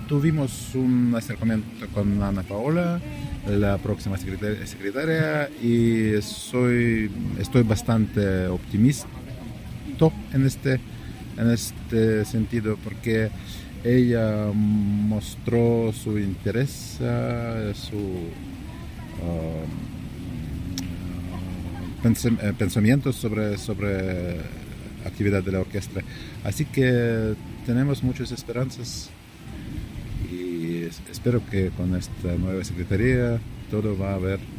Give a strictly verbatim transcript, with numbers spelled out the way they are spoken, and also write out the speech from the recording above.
tuvimos un acercamiento con Ana Paola, la próxima secretaria, secretaria, y soy, estoy bastante optimista en este, en este sentido, porque ella mostró su interés, uh, su uh, pensamientos sobre, sobre actividad de la orquesta. Así que tenemos muchas esperanzas y espero que con esta nueva secretaría todo va a haber